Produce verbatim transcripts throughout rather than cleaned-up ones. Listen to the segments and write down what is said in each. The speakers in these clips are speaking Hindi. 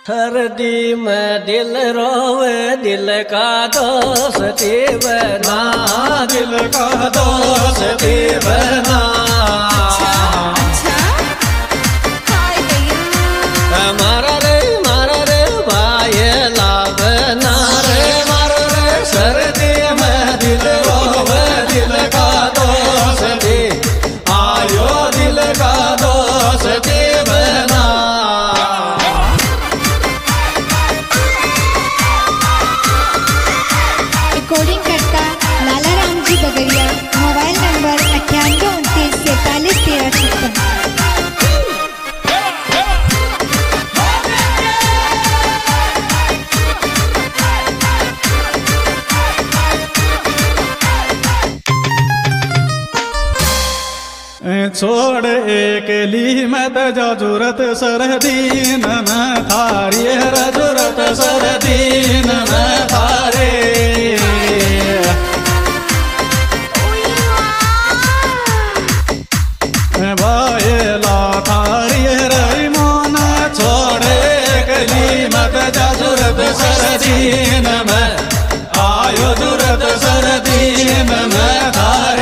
सर्दी में दिल रोवे दिल का दोस्ती बना दिल का दोस्ती बना मारा रे मारा रे भाई लावना रे मारा रे सर्दी में दिल रोवे दिल का दोस्ती आयो दिल का दोस्ती बना। रिकॉर्डिंग करता लाला राम जी बगड़िया, मोबाइल नंबर अट्ठानवे उनतीस सैतालीस तेरह छप्पन। छोड़ एकली मत जो जरूरत सरदीन में थारी जरूरत सरदीन में थारे भाईला थारी रही मोन छोड़ एकली मत जो जरूरत सरदीन में आयो जरूरत सरदीन में थारे।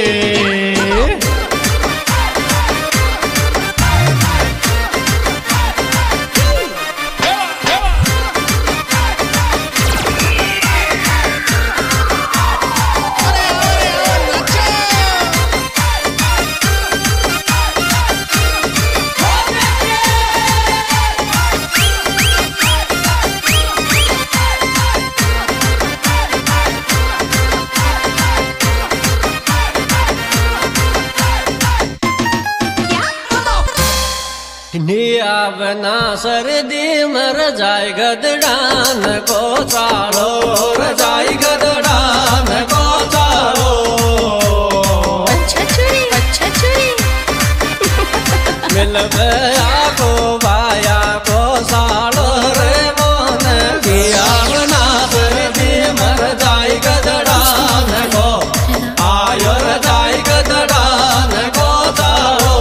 बना सर्दी मर जाए गदड़ान को चालो रजाई गदड़ान को चालो अच्छा चुरी अच्छा चुरी मिल गया को बाया को सालो रे मोन किया बना सर्दी मर जाए गदड़ान को आयो रजाई गदड़ान को चालो।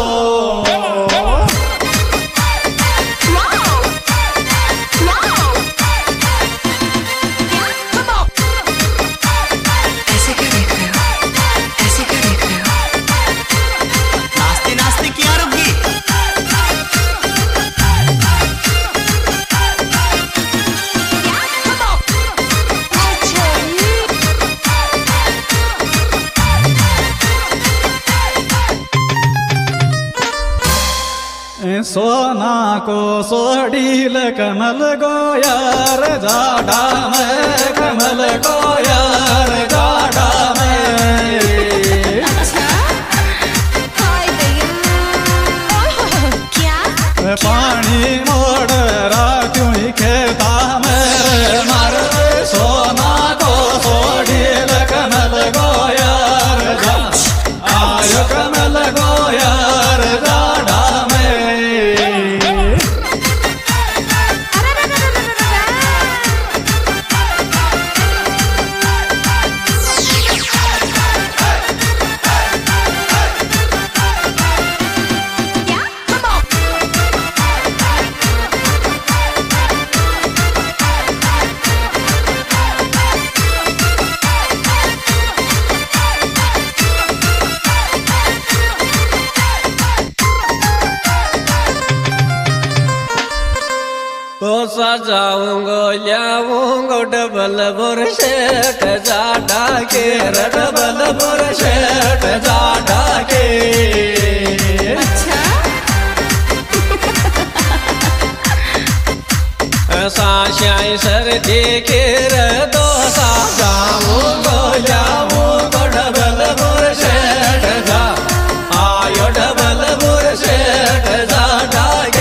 सोना को सोडील कमल गोयार जाडा में कमल गोयार जाडा में क्या पानी मोड़ राख्यूं खेता में मार सोना को सोडील कमल गोयार जा आयो कमल गोयार जाडा सजाऊंगो लियाऊंगो डबल बुरशेट जाडा के डबल बुरशेट जाडा के साशाई सर्दी के दो सा जाऊंगो लियाऊंगो डबल बुरशेट जा आयो डबल बुरशेट जाडा के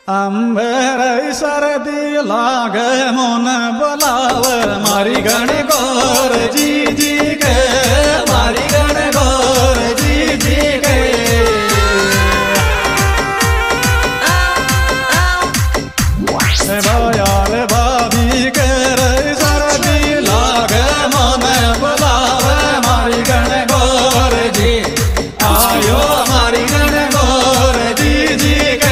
अंबर सर्दी लाग मोन बोलाव मारी गण गौर जी जी के मारी गण गौर जी जी के भयाल भाभी के सर्दी लाग मोन बोलाव मारी गण गौर जी आयो मारी गण गौर जी जी के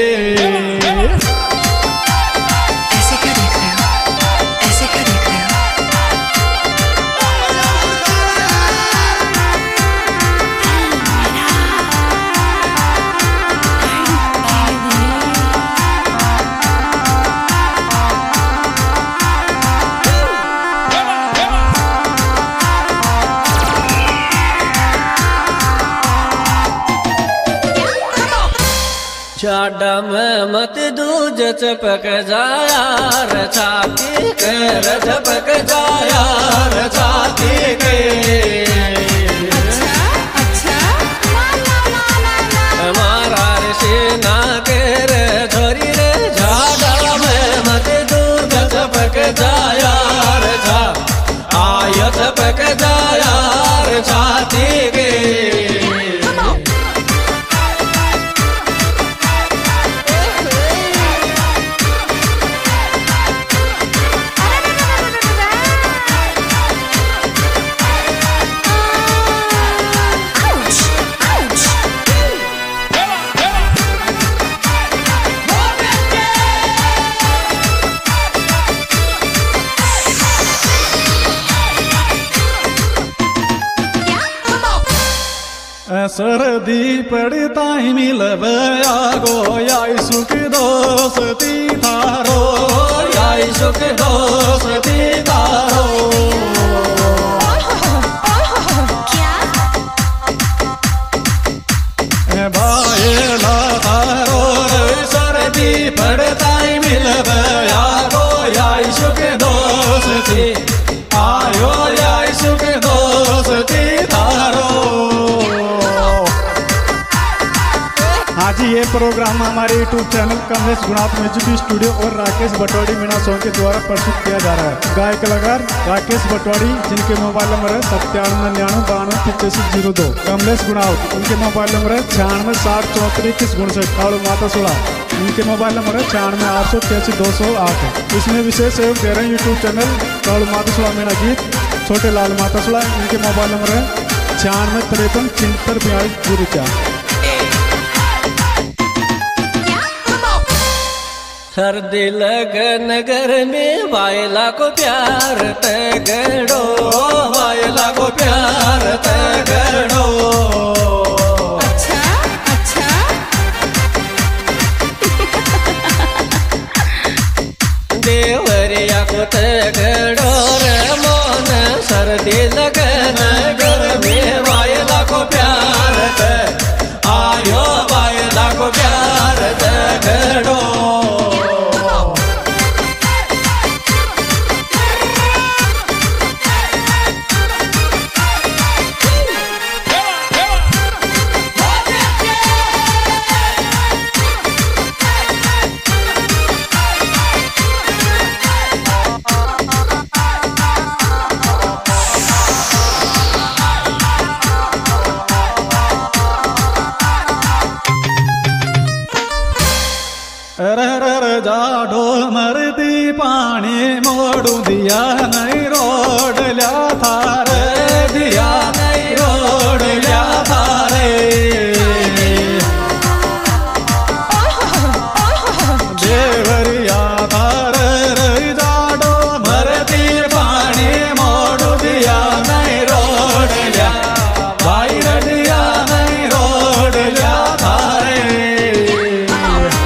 चाडा में मत दूज चपक जाया रे छाती के रे चपक जाया रे छाती के अच्छा हमारा रे सेना के रे छोरी रे चाडा में मत दूज चपक जाया रे छा आय चपक जाया रे छाती के सर्दी पड़ता ही मिलब आगो याई सुख दोस्ती थारो याई सुख दोस्ती थारो भाई थारो सर्दी पड़ता ही मिलब आगो याई सुख दोस्ती आयो याई सुख दोस्ती थारो। आज ये प्रोग्राम हमारे YouTube channel Kamlesh Gunat music studio और राकेश बटवाड़ी मीणा सॉन्ग के द्वारा प्रस्तुत किया जा रहा है। गायक कलाकार राकेश बटवाड़ी जिनके मोबाइल नंबर है सत्तानवे निन्यानवे बानवे पचासी जीरो दो। कमलेश गुणात उनके मोबाइल नंबर है छियानवे साठ चौहत्तर इक्कीस उनसठ। और माता सोलह उनके मोबाइल नंबर है छियानवे आठ सौ तिरासी दो सौ आठ। इसमें विशेष सहयोग दे रहे हैं यूट्यूब चैनल कौड़ माता सोलह मीणा गीत छोटे लाल माता सोलह। इनके मोबाइल नंबर है छियानवे तिरपन छिहत्तर बयालीस जीरो चार। सर्दी लगन घर में वायला को प्यार तगड़ो वायला को प्यार तगड़ो। अच्छा अच्छा देवरिया को तगड़ो रे मोन सर्दी लगन घर में वायला को प्यार त आयो वायला को प्यार तगड़ो। रर जाडो मरदी पानी मोड़ू दिया नहीं रो